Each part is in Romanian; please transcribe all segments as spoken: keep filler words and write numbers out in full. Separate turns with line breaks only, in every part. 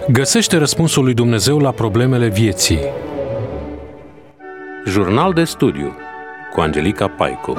Găsește răspunsul lui Dumnezeu la problemele vieții. Jurnal de studiu cu Angelica Paicu.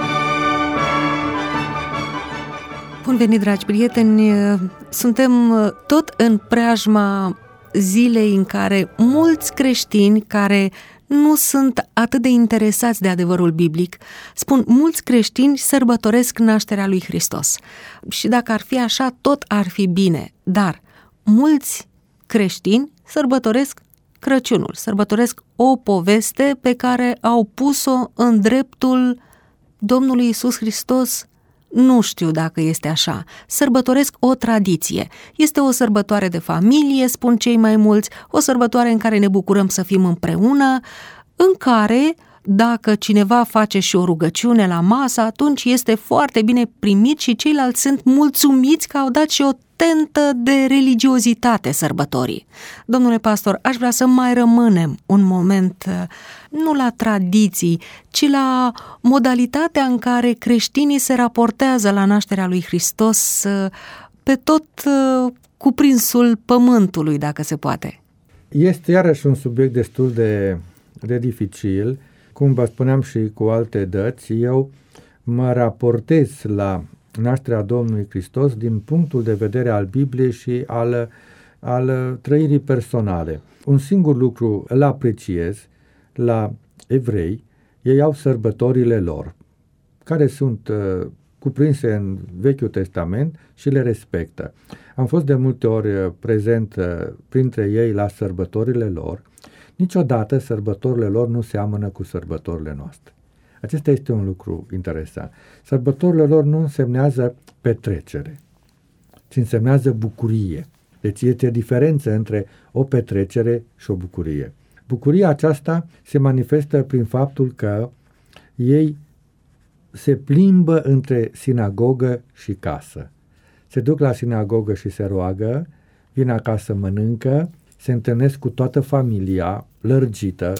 Bun venit, dragi prieteni! Suntem tot în preajma zilei în care mulți creștini care nu sunt atât de interesați de adevărul biblic, spun, mulți creștini sărbătoresc nașterea lui Hristos. Și dacă ar fi așa, tot ar fi bine. Dar mulți creștini sărbătoresc Crăciunul, sărbătoresc o poveste pe care au pus-o în dreptul Domnului Iisus Hristos. Nu știu dacă este așa. Sărbătoresc o tradiție. Este o sărbătoare de familie, spun cei mai mulți, o sărbătoare în care ne bucurăm să fim împreună, în care, dacă cineva face și o rugăciune la masă, atunci este foarte bine primit și ceilalți sunt mulțumiți că au dat și o tentă de religiozitate sărbătorii. Domnule pastor, aș vrea să mai rămânem un moment, nu la tradiții, ci la modalitatea în care creștinii se raportează la nașterea lui Hristos pe tot cuprinsul pământului, dacă se poate.
Este iarăși un subiect destul de, de dificil. Cum vă spuneam și cu alte dăți, eu mă raportez la nașterea Domnului Hristos din punctul de vedere al Bibliei și al, al trăirii personale. Un singur lucru îl apreciez la evrei: ei au sărbătorile lor, care sunt uh, cuprinse în Vechiul Testament și le respectă. Am fost de multe ori prezent uh, printre ei la sărbătorile lor. Niciodată sărbătorile lor nu seamănă cu sărbătorile noastre. Acesta este un lucru interesant. Sărbătorile lor nu însemnează petrecere, ci însemnează bucurie. Deci este diferență între o petrecere și o bucurie. Bucuria aceasta se manifestă prin faptul că ei se plimbă între sinagogă și casă. Se duc la sinagogă și se roagă, vin acasă, mănâncă, se întâlnesc cu toată familia lărgită,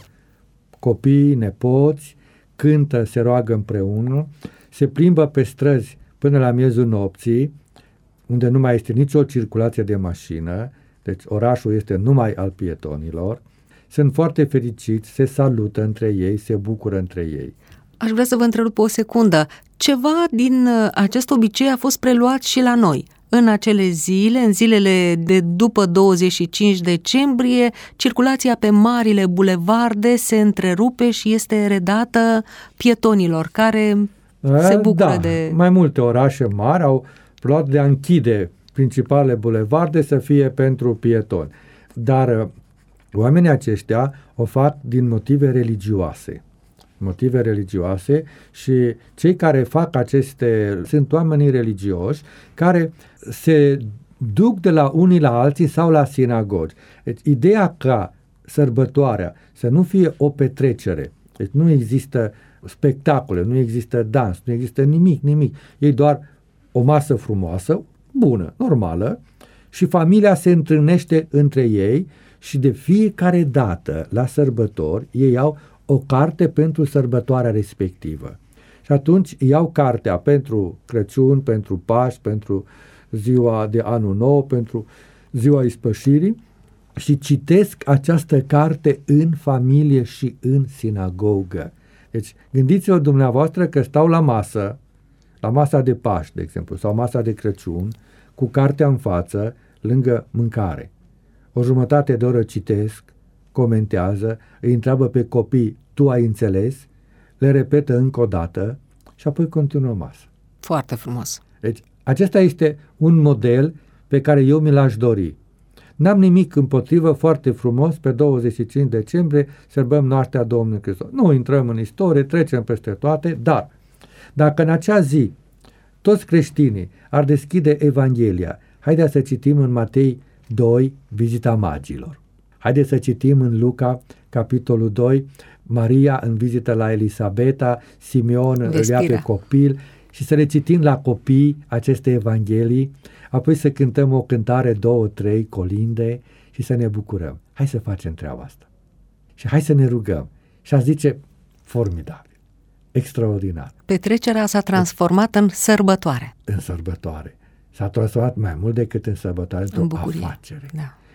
copii, nepoți, cântă, se roagă împreună, se plimbă pe străzi până la miezul nopții, unde nu mai este nicio circulație de mașină, deci orașul este numai al pietonilor, sunt foarte fericiți, se salută între ei, se bucură între ei.
Aș vrea să vă întrerup o secundă. Ceva din acest obicei a fost preluat și la noi. În acele zile, în zilele de după douăzeci și cinci decembrie, circulația pe marile bulevarde se întrerupe și este redată pietonilor care A, se bucură
da,
de...
mai multe orașe mari au luat de a închide principalele bulevarde să fie pentru pietoni. Dar oamenii aceștia o fac din motive religioase. motive religioase și cei care fac aceste sunt oamenii religioși care se duc de la unii la alții sau la sinagogi. Deci ideea ca sărbătoarea să nu fie o petrecere, deci nu există spectacole, nu există dans, nu există nimic, nimic. E doar o masă frumoasă, bună, normală, și familia se întâlnește între ei și de fiecare dată la sărbători ei au o carte pentru sărbătoarea respectivă. Și atunci iau cartea pentru Crăciun, pentru Paști, pentru ziua de Anul Nou, pentru ziua Ispășirii și citesc această carte în familie și în sinagogă. Deci gândiți-vă dumneavoastră că stau la masă, la masa de Paști, de exemplu, sau masa de Crăciun, cu cartea în față, lângă mâncare. O jumătate de oră citesc, comentează, îi întreabă pe copii: tu ai înțeles? Le repetă încă o dată și apoi continuă masa.
Foarte frumos.
Deci acesta este un model pe care eu mi l-aș dori. N-am nimic împotrivă, foarte frumos, pe douăzeci și cinci decembrie sărbăm nașterea Domnului Hristos. Nu intrăm în istorie, trecem peste toate, dar dacă în acea zi toți creștinii ar deschide Evanghelia, haideți să citim în Matei doi, vizita magilor. Haideți să citim în Luca, capitolul doi, Maria în vizită la Elisabeta, Simeon îl ia pe copil și să le citim la copii aceste evanghelii, apoi să cântăm o cântare, două, trei, colinde și să ne bucurăm. Hai să facem treaba asta. Și hai să ne rugăm. Și aș zice, formidabil, extraordinar.
Petrecerea s-a transformat în sărbătoare.
În sărbătoare. S-a transformat mai mult decât în sărbătoare, într-o afacere.
Da.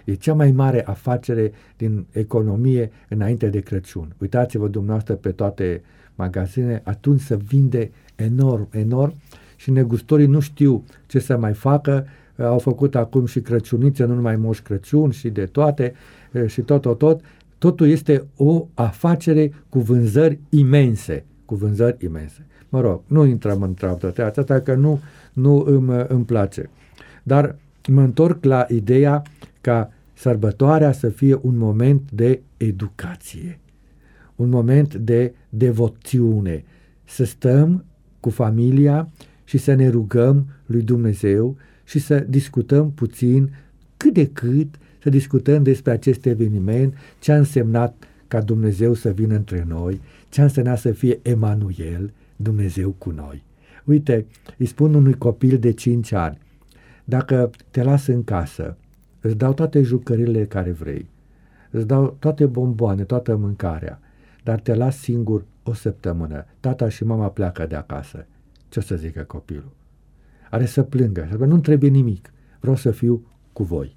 E cea mai mare afacere din economie înainte de Crăciun. Uitați-vă dumneavoastră pe toate magazine, atunci se vinde enorm, enorm și negustorii nu știu ce să mai facă. Au făcut acum și crăciunițe, nu numai Moș Crăciun și de toate și tot, tot, tot. Totul este o afacere cu vânzări imense, cu vânzări imense. Mă rog, nu intrăm în treabă asta, că nu, nu îmi, îmi place. Dar mă întorc la ideea ca sărbătoarea să fie un moment de educație, un moment de devoțiune, să stăm cu familia și să ne rugăm lui Dumnezeu și să discutăm puțin, cât de cât, să discutăm despre acest eveniment, ce a însemnat ca Dumnezeu să vină între noi, ce a însemnat să fie Emanuel, Dumnezeu cu noi. Uite, îi spun unui copil de cinci ani, dacă te las în casă, îți dau toate jucările care vrei, îți dau toate bomboane, toată mâncarea, dar te las singur o săptămână, tata și mama pleacă de acasă. Ce o să zică copilul? Are să plângă, să nu-mi trebuie nimic, vreau să fiu cu voi.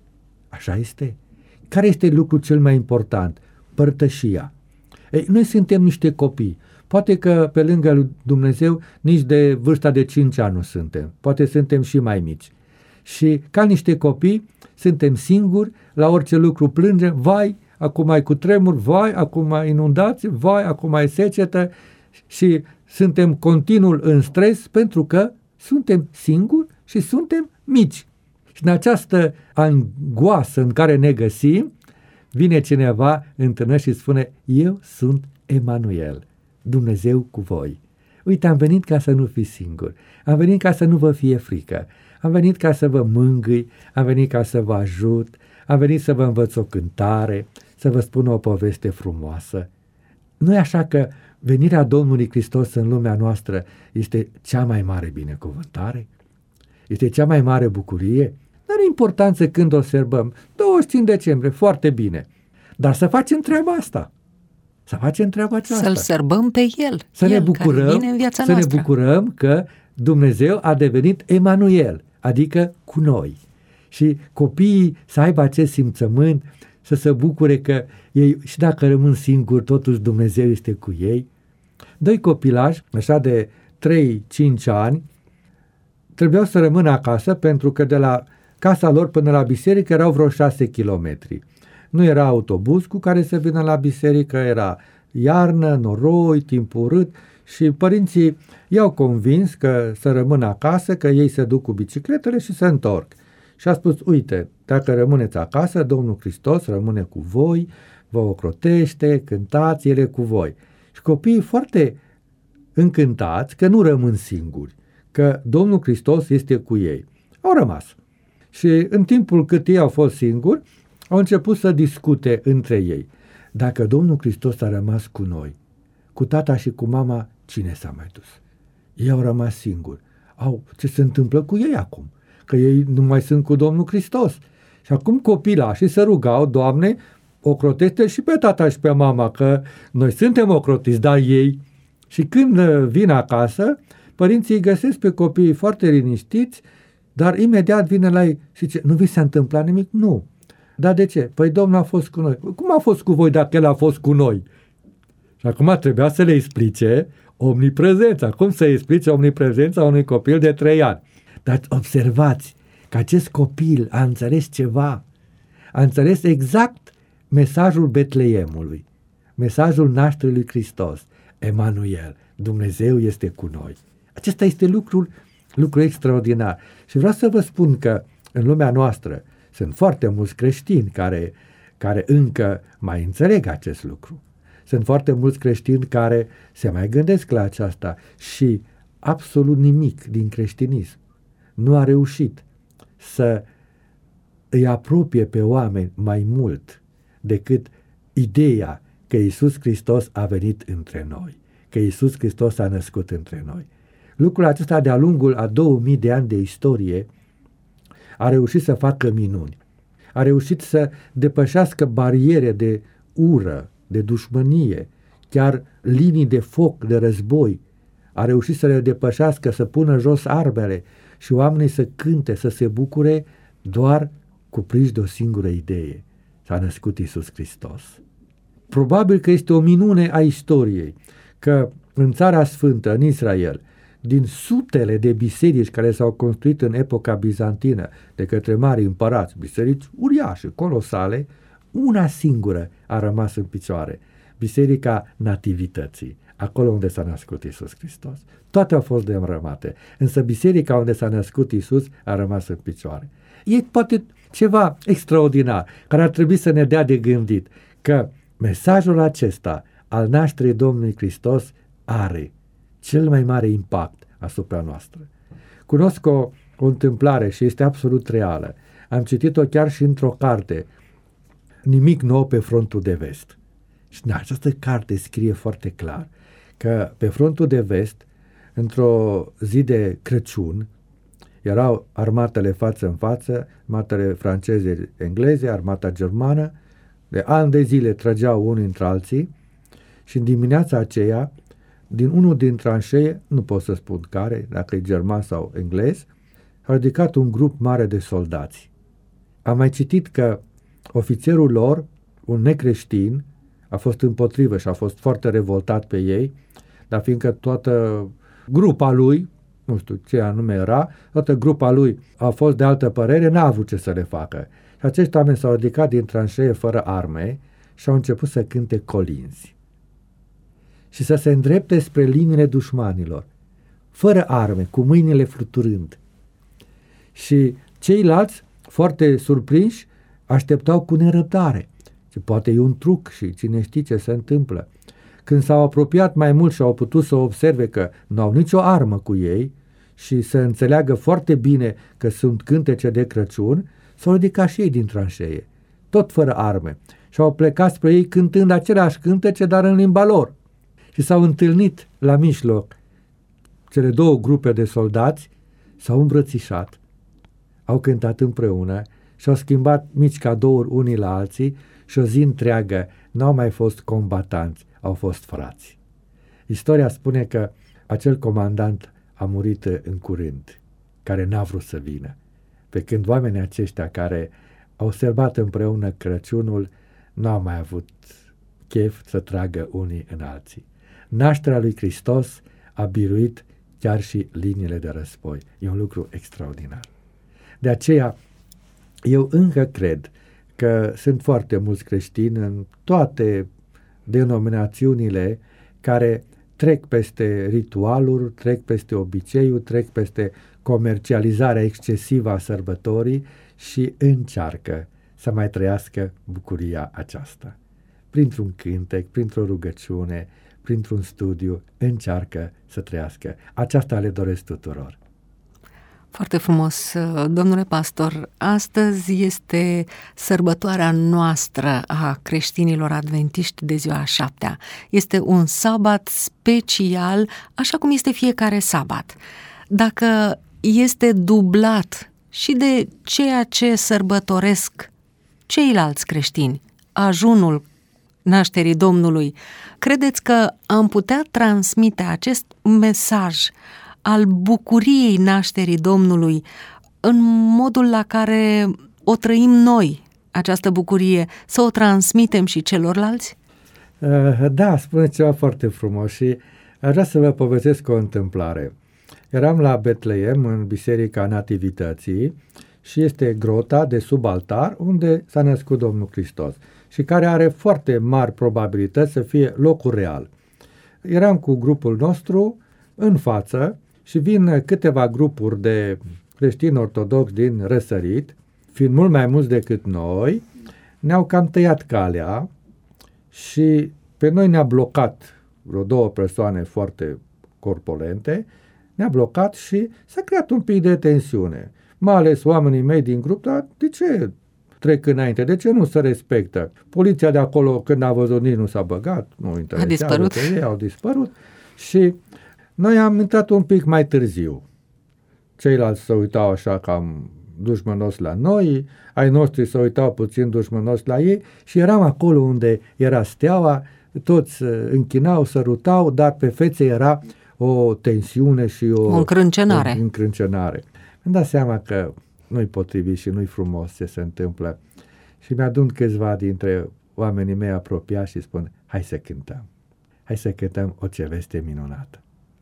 Așa este? Care este lucrul cel mai important? Părtășia. Ei, noi suntem niște copii. Poate că pe lângă lui Dumnezeu nici de vârsta de cinci ani nu suntem. Poate suntem și mai mici. Și ca niște copii suntem singuri, la orice lucru plângem, vai, acum ai cutremur, vai, acum ai inundații, vai, acum ai secetă și suntem continuu în stres pentru că suntem singuri și suntem mici. Și în această angoasă în care ne găsim, vine cineva, întâlnește și spune, eu sunt Emanuel, Dumnezeu cu voi. Uite, am venit ca să nu fiți singuri, am venit ca să nu vă fie frică, am venit ca să vă mângâi, am venit ca să vă ajut, am venit să vă învăț o cântare, să vă spun o poveste frumoasă. Nu e așa că venirea Domnului Hristos în lumea noastră este cea mai mare binecuvântare? Este cea mai mare bucurie? Nu are importanță când o sărbăm, douăzeci și cinci decembrie, foarte bine. Dar să facem treaba asta. Să facem treaba aceasta.
Să-L sărbăm pe El.
Să
El
ne bucurăm,
în viața
să
noastră.
ne bucurăm că Dumnezeu a devenit Emanuel, adică cu noi. Și copiii să aibă acest simțământ, să se bucure că ei, și dacă rămân singuri, totuși Dumnezeu este cu ei. Doi copilași, așa de trei cinci ani, trebuiau să rămână acasă pentru că de la casa lor până la biserică erau vreo șase kilometri. Nu era autobuz cu care să vină la biserică, era iarnă, noroi, timp urât și părinții i-au convins că să rămână acasă, că ei se duc cu bicicletele și se întorc. Și a spus, uite, dacă rămâneți acasă, Domnul Hristos rămâne cu voi, vă ocrotește, cântați, ele cu voi. Și copiii foarte încântați că nu rămân singuri, că Domnul Hristos este cu ei. Au rămas. Și în timpul cât ei au fost singuri, au început să discute între ei. Dacă Domnul Hristos a rămas cu noi, cu tata și cu mama, cine s-a mai dus? Ei au rămas singuri. Au, ce se întâmplă cu ei acum? Că ei nu mai sunt cu Domnul Hristos. Și acum copilașii se rugau, Doamne, ocrotește și pe tata și pe mama, că noi suntem ocrotiți, dar ei. Și când vin acasă, părinții îi găsesc pe copiii foarte liniștiți, dar imediat vine la ei și zice, nu vi s-a întâmplat nimic? Nu. Dar de ce? Păi Domnul a fost cu noi. Cum a fost cu voi dacă El a fost cu noi? Și acum trebuia să le explice omniprezența. Cum să explice omniprezența unui copil de trei ani? Dar observați că acest copil a înțeles ceva. A înțeles exact mesajul Betleemului, mesajul nașterii lui Hristos. Emanuel, Dumnezeu este cu noi. Acesta este lucrul, lucru extraordinar. Și vreau să vă spun că în lumea noastră sunt foarte mulți creștini care, care încă mai înțeleg acest lucru. Sunt foarte mulți creștini care se mai gândesc la aceasta și absolut nimic din creștinism nu a reușit să îi apropie pe oameni mai mult decât ideea că Iisus Hristos a venit între noi, că Iisus Hristos s-a născut între noi. Lucrul acesta de-a lungul a două mii de ani de istorie a reușit să facă minuni. A reușit să depășească bariere de ură, de dușmănie, chiar linii de foc, de război. A reușit să le depășească, să pună jos armele și oamenii să cânte, să se bucure doar cuprinși de o singură idee. S-a născut Iisus Hristos. Probabil că este o minune a istoriei, că în Țara Sfântă, în Israel, din sutele de biserici care s-au construit în epoca bizantină de către mari împărați, biserici uriașe, colosale, una singură a rămas în picioare, Biserica Nativității, acolo unde s-a născut Iisus Hristos. Toate au fost dărâmate, însă biserica unde s-a născut Iisus a rămas în picioare. E poate ceva extraordinar, care ar trebui să ne dea de gândit, că mesajul acesta al nașterii Domnului Hristos are cel mai mare impact asupra noastră. Cunosc o, o întâmplare și este absolut reală. Am citit-o chiar și într-o carte, Nimic nou pe frontul de vest. Și în această carte scrie foarte clar că pe frontul de vest, într-o zi de Crăciun, erau armatele față în față, armatele franceze, engleze, armata germană, de ani de zile trăgeau unii între alții și în dimineața aceea, din unul din tranșee, nu pot să spun care, dacă e german sau englez, a ridicat un grup mare de soldați. Am mai citit că ofițerul lor, un necreștin, a fost împotrivă și a fost foarte revoltat pe ei, dar fiindcă toată grupa lui, nu știu ce anume era, toată grupa lui a fost de altă părere, n-a avut ce să le facă. Și acești oameni s-au ridicat din tranșee fără arme și au început să cânte colinzi și să se îndrepte spre liniile dușmanilor, fără arme, cu mâinile fluturând. Și ceilalți, foarte surprinși, așteptau cu nerăbdare. Și poate e un truc și cine știe ce se întâmplă. Când s-au apropiat mai mult și au putut să observe că nu au nicio armă cu ei și să înțeleagă foarte bine că sunt cântece de Crăciun, s-au ridicat și ei din tranșee, tot fără arme, și au plecat spre ei cântând aceleași cântece, dar în limba lor. Și s-au întâlnit la mijloc cele două grupe de soldați, s-au îmbrățișat, au cântat împreună și au schimbat mici cadouri unii la alții și o zi întreagă n-au mai fost combatanți, au fost frați. Istoria spune că acel comandant a murit în curând, care n-a vrut să vină, pe când oamenii aceștia care au sărbat împreună Crăciunul n-au mai avut chef să tragă unii în alții. Nașterea lui Hristos a biruit chiar și liniile de război. E un lucru extraordinar. De aceea, eu încă cred că sunt foarte mulți creștini în toate denominațiunile care trec peste ritualuri, trec peste obiceiuri, trec peste comercializarea excesivă a sărbătorii și încearcă să mai trăiască bucuria aceasta. Printr-un cântec, printr-o rugăciune, printr-un studiu, încearcă să trăiască. Aceasta le doresc tuturor.
Foarte frumos, domnule pastor. Astăzi este sărbătoarea noastră a creștinilor adventiști de ziua a șaptea. Este un sabat special, așa cum este fiecare sabat. Dacă este dublat și de ceea ce sărbătoresc ceilalți creștini, ajunul nașterii Domnului, credeți că am putea transmite acest mesaj al bucuriei nașterii Domnului în modul la care o trăim noi, această bucurie, să o transmitem și celorlalți?
Da, spune ceva foarte frumos și aș vrea să vă povestesc o întâmplare. Eram la Betleem, în Biserica Nativității, și este grota de sub altar unde s-a născut Domnul Hristos și care are foarte mari probabilități să fie locul real. Eram cu grupul nostru în față și vin câteva grupuri de creștini ortodoxi din răsărit, fiind mult mai mulți decât noi, ne-au cam tăiat calea și pe noi ne-a blocat vreo două persoane foarte corpulente, ne-a blocat și s-a creat un pic de tensiune. Mai ales oamenii mei din grup, dar de ce trec înainte? De ce nu se respectă? Poliția de acolo, când a văzut, nici nu s-a băgat, nu interesează,
a dispărut.
Că ei au dispărut și noi am intrat un pic mai târziu. Ceilalți se uitau așa cam dușmănos la noi, ai noștri se uitau puțin dușmănos la ei și eram acolo unde era steaua, toți închinau, sărutau, dar pe fețe era o tensiune și o,
o încrâncenare.
O încrâncenare. Îmi dat seama că nu-i potrivit și nu-i frumos ce se întâmplă. Și mi-adun câțiva dintre oamenii mei apropiați și spun, hai să cântăm, hai să cântăm o ce veste minunată.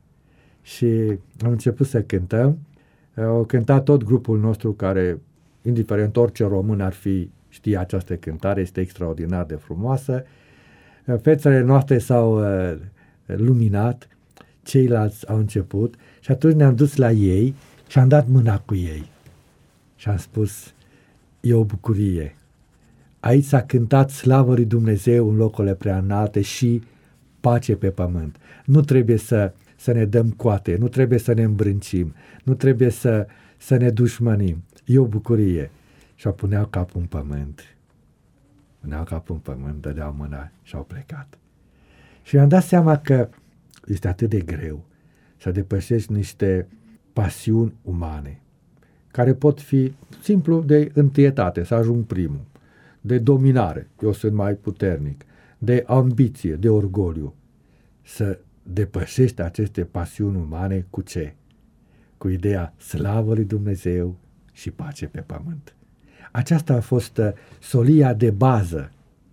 Și am început să cântăm, au cântat tot grupul nostru care, indiferent orice român ar fi, știe această cântare, este extraordinar de frumoasă. Fețele noastre s-au uh, luminat, ceilalți au început și atunci ne-am dus la ei și am dat mâna cu ei. Și am spus, e o bucurie. Aici s-a cântat slavă lui Dumnezeu în locurile prea înalte și pace pe pământ. Nu trebuie să, să ne dăm coate, nu trebuie să ne îmbrâncim, nu trebuie să, să ne dușmănim. E o bucurie. Și-au puneau capul în pământ. Puneau capul în pământ, dădeau mâna și au plecat. Și mi-am dat seama că este atât de greu să depășești niște pasiuni umane, care pot fi simplu de întâietate, să ajung primul, de dominare, eu sunt mai puternic, de ambiție, de orgoliu. Să depășești aceste pasiuni umane cu ce? Cu ideea slavă lui Dumnezeu și pace pe pământ. Aceasta a fost solia de bază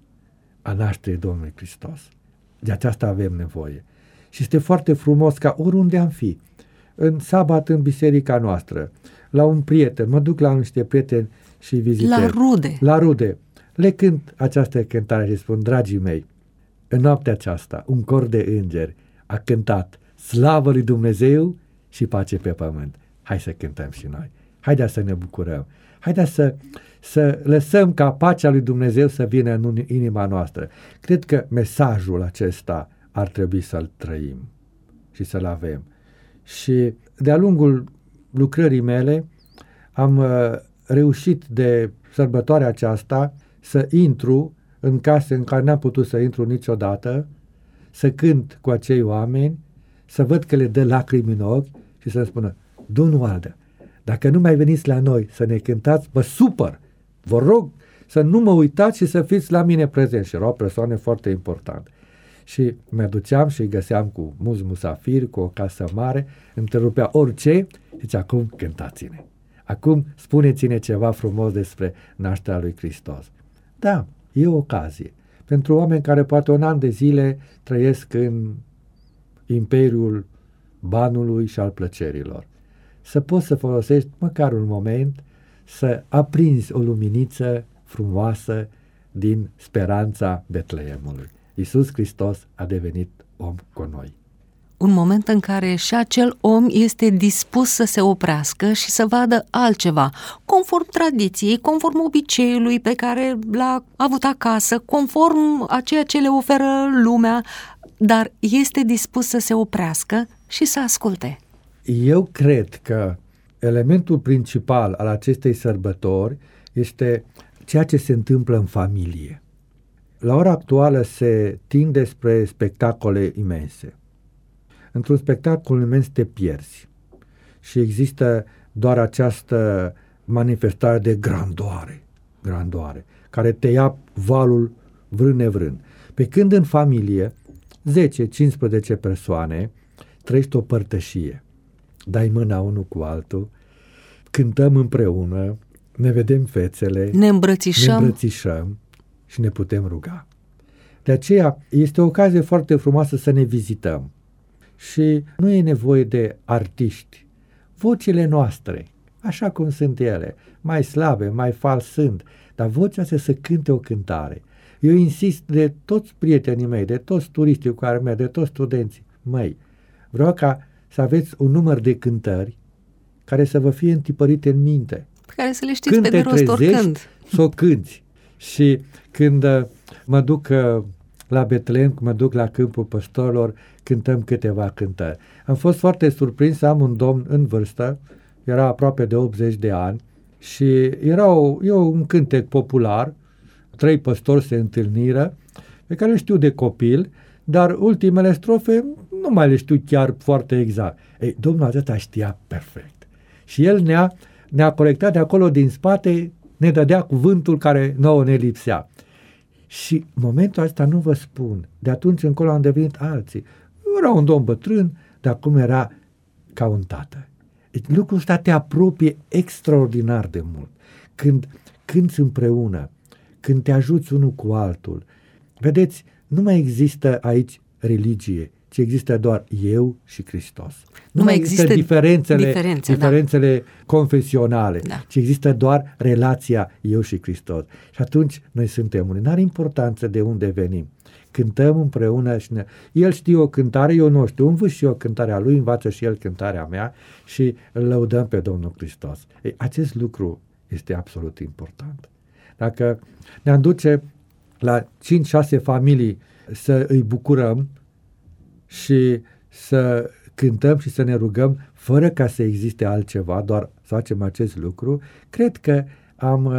a nașterii Domnului Hristos. De aceasta avem nevoie. Și este foarte frumos ca oriunde am fi, în sabat în biserica noastră, la un prieten, mă duc la niște prieteni și vizitez.
La rude.
La rude. Le cânt această cântare și spun, dragii mei, în noaptea aceasta, un cor de îngeri a cântat slavă lui Dumnezeu și pace pe pământ. Hai să cântăm și noi. Haideți să ne bucurăm. Haideți să, să lăsăm ca pacea lui Dumnezeu să vină în inima noastră. Cred că mesajul acesta ar trebui să-l trăim și să-l avem. Și de-a lungul lucrării mele am uh, reușit de sărbătoarea aceasta să intru în case în care n-am putut să intru niciodată, să cânt cu acei oameni, să văd că le dă lacrimi în ochi și să-mi spună, Domnul Aldă, dacă nu mai veniți la noi să ne cântați, vă supăr, vă rog să nu mă uitați și să fiți la mine prezenți. Și erau persoane foarte importante. Și mă duceam și îi găseam cu mulți musafiri, cu o casă mare, întrerupea orice, zice, acum cântați-ne. Acum spuneți-ne ceva frumos despre nașterea lui Hristos. Da, e o ocazie. Pentru oameni care poate un an de zile trăiesc în imperiul banului și al plăcerilor. Să poți să folosești măcar un moment să aprinzi o luminiță frumoasă din speranța Betleemului. Iisus Hristos a devenit om cu noi.
Un moment în care și acel om este dispus să se oprească și să vadă altceva, conform tradiției, conform obiceiului pe care l-a avut acasă, conform a ceea ce le oferă lumea, dar este dispus să se oprească și să asculte.
Eu cred că elementul principal al acestei sărbători este ceea ce se întâmplă în familie. La ora actuală se tinde spre spectacole imense. Într-un spectacol imens te pierzi și există doar această manifestare de grandoare, grandoare, care te ia valul vrând nevrând. Pe când în familie, zece cincisprezece persoane, trăiești o părtășie. Dai mâna unul cu altul, cântăm împreună, ne vedem fețele,
ne îmbrățișăm,
ne îmbrățișăm și ne putem ruga. De aceea este o ocazie foarte frumoasă să ne vizităm. Și nu e nevoie de artiști. Vocile noastre, așa cum sunt ele, mai slabe, mai fals sunt, dar vocea se să cânte o cântare. Eu insist de toți prietenii mei, de toți turiștii cu care merg, de toți studenții, măi, vreau ca să aveți un număr de cântări care să vă fie întipărite în minte.
Pe care să le știți când pe de rost oricând.
Să o cânti. Și când uh, mă duc uh, la Betleem, când mă duc la Câmpul Păstorilor, cântăm câteva cântări. Am fost foarte surprins să am un domn în vârstă, era aproape de optzeci de ani și era o, e un cântec popular, trei păstori se întâlniră, pe care le știu de copil, dar ultimele strofe nu mai le știu chiar foarte exact. Ei, domnul acesta știa perfect. Și el ne-a, ne-a colectat de acolo din spate, ne dădea cuvântul care nouă ne lipsea. Și momentul acesta nu vă spun, de atunci încolo am devenit alții. Era un domn bătrân, dar acum era ca un tată. Deci, lucrul ăsta te apropie extraordinar de mult. Când cânți împreună, când te ajuți unul cu altul. Vedeți, nu mai există aici religie, ci există doar eu și Hristos. Nu,
nu mai există, există
diferențele,
diferențe,
diferențele da. confesionale,
da.
ci există doar relația eu și Hristos. Și atunci noi suntem unii. N-are importanță de unde venim. Cântăm împreună și ne... El știe o cântare, eu nu știu, învăț și eu cântarea lui, învață și el cântarea mea și îl lăudăm pe Domnul Hristos. Ei, acest lucru este absolut important. Dacă ne-am duce la cinci șase familii să îi bucurăm și să cântăm și să ne rugăm fără ca să existe altceva, doar să facem acest lucru, cred că am,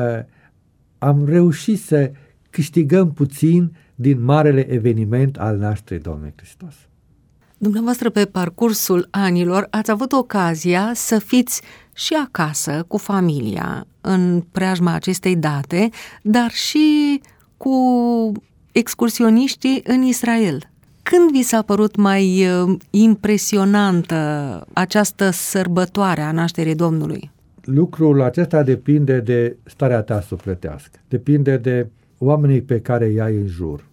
am reușit să câștigăm puțin din marele eveniment al nașterii Domnului Hristos.
Dumneavoastră, pe parcursul anilor, ați avut ocazia să fiți și acasă, cu familia, în preajma acestei date, dar și cu excursioniștii în Israel. Când vi s-a părut mai impresionantă această sărbătoare a nașterii Domnului?
Lucrul acesta depinde de starea ta sufletească, depinde de oamenii pe care îi ai în jur.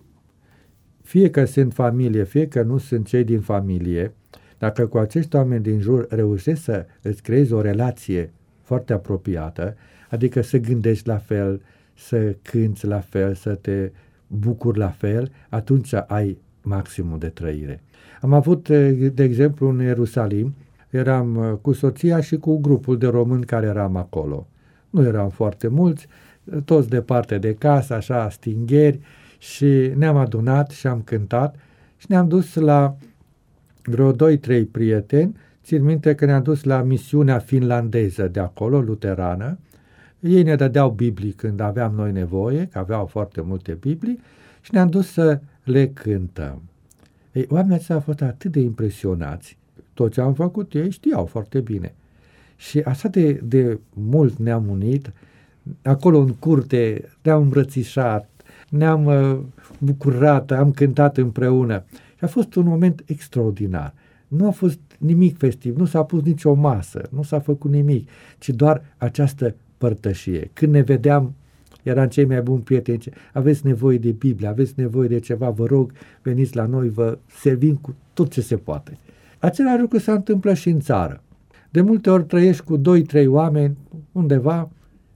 Fie că sunt familie, fie că nu sunt cei din familie, dacă cu acești oameni din jur reușești să îți creezi o relație foarte apropiată, adică să gândești la fel, să cânți la fel, să te bucuri la fel, atunci ai maximul de trăire. Am avut, de exemplu, în Ierusalim, eram cu soția și cu grupul de români care eram acolo. Nu eram foarte mulți, toți departe de casă, așa, stingheri, și ne-am adunat și am cântat și ne-am dus la vreo doi trei prieteni. Țin minte că ne-am dus la misiunea finlandeză de acolo, luterană. Ei ne dădeau Biblii când aveam noi nevoie, că aveau foarte multe Biblii, și ne-am dus să le cântăm. Ei, oamenii aceia au fost atât de impresionați. Tot ce am făcut, ei știau foarte bine. Și așa de, de mult ne-am unit, acolo în curte ne-am îmbrățișat, ne-am uh, bucurat, am cântat împreună. Și a fost un moment extraordinar. Nu a fost nimic festiv, nu s-a pus nicio masă, nu s-a făcut nimic, ci doar această părtășie. Când ne vedeam, eram cei mai buni prieteni, aveți nevoie de Biblie, aveți nevoie de ceva, vă rog, veniți la noi, vă servim cu tot ce se poate. Același lucru se întâmplă și în țară. De multe ori trăiești cu doi trei oameni undeva,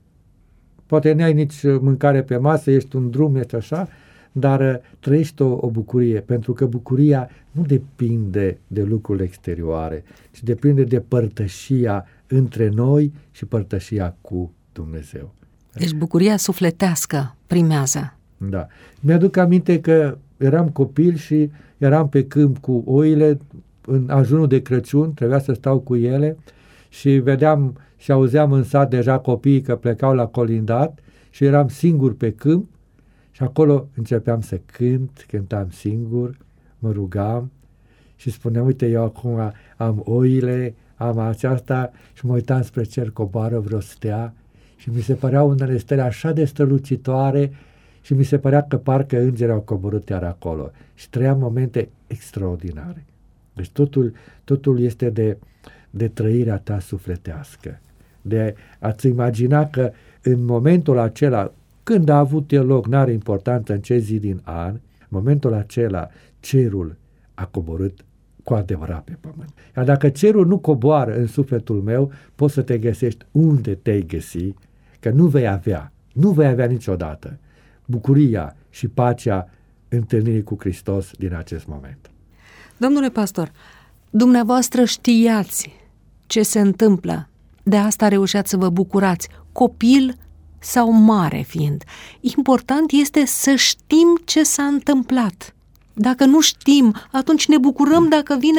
poate n-ai nici mâncare pe masă, ești un drum, ești așa, dar trăiești o, o bucurie, pentru că bucuria nu depinde de lucrurile exterioare, ci depinde de părtășia între noi și părtășia cu Dumnezeu.
Deci bucuria sufletească primează.
Da. Mi-aduc aminte că eram copil și eram pe câmp cu oile, în ajunul de Crăciun, trebuia să stau cu ele și vedeam și auzeam în sat deja copiii că plecau la colindat și eram singur pe câmp și acolo începeam să cânt, cântam singur, mă rugam și spuneam, uite, eu acum am oile, am aceasta și mă uitam spre cer, coboară vreo stea și mi se păreau unele stele așa de strălucitoare și mi se părea că parcă îngerii au coborât iar acolo și trăiam momente extraordinare. Deci totul, totul este de, de trăirea ta sufletească, de a-ți imagina că în momentul acela, când a avut el loc, n-are importanță în ce zi din an, în momentul acela cerul a coborât cu adevărat pe pământ. Iar dacă cerul nu coboară în sufletul meu, poți să te găsești unde te-ai găsi, că nu vei avea, nu vei avea niciodată bucuria și pacea întâlnirii cu Hristos din acest moment.
Domnule pastor, dumneavoastră știați ce se întâmplă, de asta reușeați să vă bucurați, copil sau mare fiind. Important este să știm ce s-a întâmplat. Dacă nu știm, atunci ne bucurăm dacă vine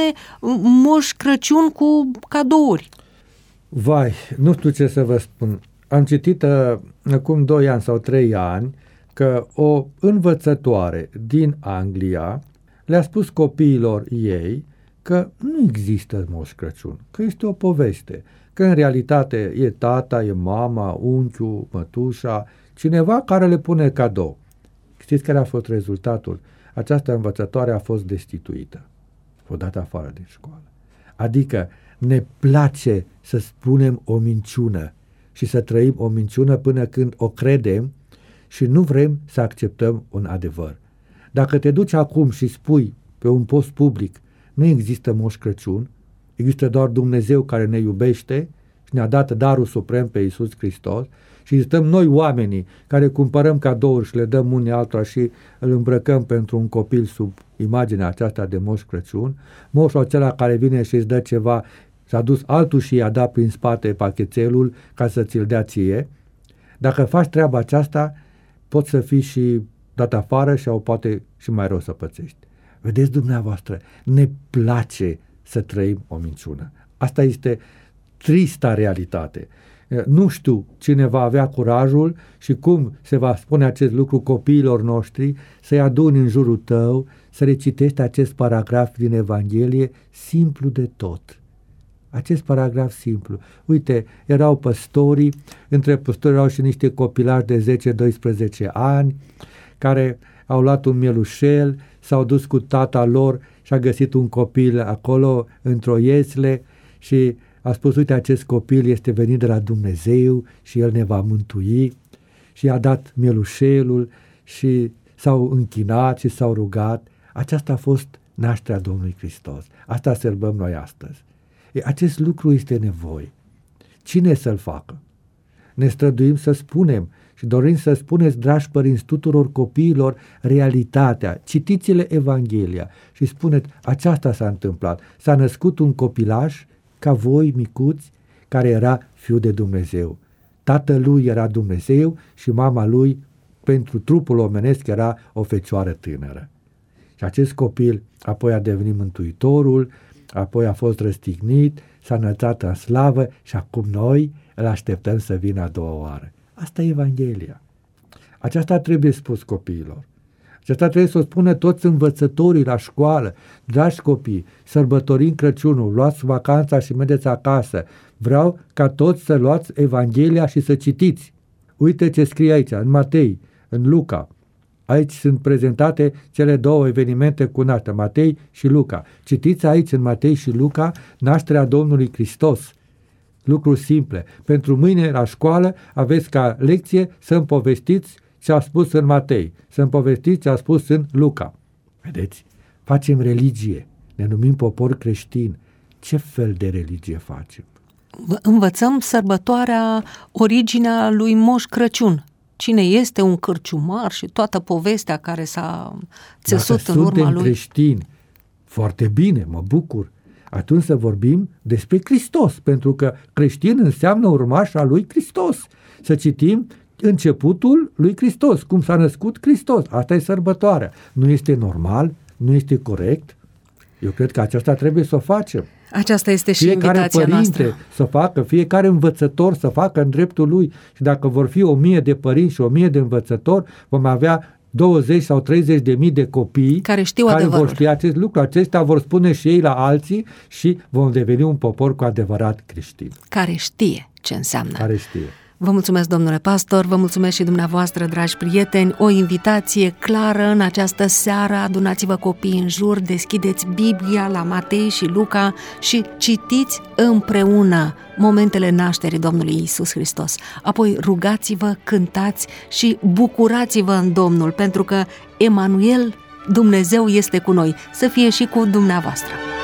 Moș Crăciun cu cadouri.
Vai, nu știu ce să vă spun. Am citit uh, acum doi ani sau trei ani că o învățătoare din Anglia le-a spus copiilor ei că nu există Moș Crăciun, că este o poveste, că în realitate e tata, e mama, unchiul, mătușa, cineva care le pune cadou. Știți care a fost rezultatul? Această învățătoare a fost destituită, a fost dată afară din școală. Adică, ne place să spunem o minciună și să trăim o minciună până când o credem și nu vrem să acceptăm un adevăr. Dacă te duci acum și spui pe un post public, nu există Moș Crăciun, există doar Dumnezeu care ne iubește și ne-a dat darul suprem pe Iisus Hristos, și stăm noi oamenii care cumpărăm cadouri și le dăm unii altora și îl îmbrăcăm pentru un copil sub imaginea aceasta de Moș Crăciun, moșul acela care vine și îți dă ceva, s-a dus altul și i-a dat prin spate pachetelul ca să ți-l dea ție. Dacă faci treaba aceasta, poți să fii și dat afară sau poate și mai rău să pățești. Vedeți dumneavoastră, ne place să trăim o minciună. Asta este trista realitate. Nu știu cine va avea curajul și cum se va spune acest lucru copiilor noștri, să-i aduni în jurul tău, să recitești acest paragraf din Evanghelie, simplu de tot. Acest paragraf simplu. Uite, erau păstorii, între păstori erau și niște copilași de zece doisprezece ani, care au luat un mielușel, s-au dus cu tata lor și a găsit un copil acolo într-o iesle și a spus, uite, acest copil este venit de la Dumnezeu și El ne va mântui, și i-a dat mielușelul și s-au închinat și s-au rugat. Aceasta a fost nașterea Domnului Hristos. Asta sărbăm noi astăzi. E, acest lucru este nevoie. Cine să-l facă? Ne străduim să spunem și dorim să spuneți, dragi părinți, tuturor copiilor realitatea. Citiți-le Evanghelia și spuneți, aceasta s-a întâmplat. S-a născut un copilaș ca voi, micuți, care era fiul de Dumnezeu. Tatălui era Dumnezeu și mama lui, pentru trupul omenesc, era o fecioară tânără. Și acest copil apoi a devenit Mântuitorul, apoi a fost răstignit, s-a înălțat în slavă și acum noi îl așteptăm să vină a doua oară. Asta e Evanghelia. Aceasta trebuie spus copiilor. Aceasta trebuie să o spună toți învățătorii la școală. Dragi copii, sărbătorim Crăciunul, luați vacanța și mergeți acasă. Vreau ca toți să luați Evanghelia și să citiți. Uite ce scrie aici, în Matei, în Luca. Aici sunt prezentate cele două evenimente cu nașterea, Matei și Luca. Citiți aici în Matei și Luca nașterea Domnului Hristos. Lucruri simple. Pentru mâine la școală aveți ca lecție să îmi povestiți ce a spus în Matei, să-mi povestiți ce a spus în Luca. Vedeți? Facem religie, ne numim popor creștin. Ce fel de religie facem?
Învățăm sărbătoarea, originea lui Moș Crăciun. Cine este un cârciumar și toată povestea care s-a țesut în urma lui.
Suntem creștini. Foarte bine, mă bucur. Atunci să vorbim despre Hristos, pentru că creștin înseamnă urmaș al lui Hristos. Să citim începutul lui Hristos, cum s-a născut Hristos. Asta e sărbătoarea. Nu este normal, nu este corect. Eu cred că aceasta trebuie să o facem.
Aceasta este și
fiecare
invitația
părinte
noastră.
să facă, fiecare învățător să facă în dreptul lui. Și dacă vor fi o mie de părinți și o mie de învățători, vom avea douăzeci sau treizeci de mii de copii
care știu
care
adevărul.
vor ști acest lucru. Acestea vor spune și ei la alții și vom deveni un popor cu adevărat creștin.
Care știe ce înseamnă.
Care știe.
Vă mulțumesc, domnule pastor, vă mulțumesc și dumneavoastră, dragi prieteni, o invitație clară în această seară, adunați-vă copiii în jur, deschideți Biblia la Matei și Luca și citiți împreună momentele nașterii Domnului Iisus Hristos. Apoi rugați-vă, cântați și bucurați-vă în Domnul, pentru că Emanuel, Dumnezeu, este cu noi, să fie și cu dumneavoastră.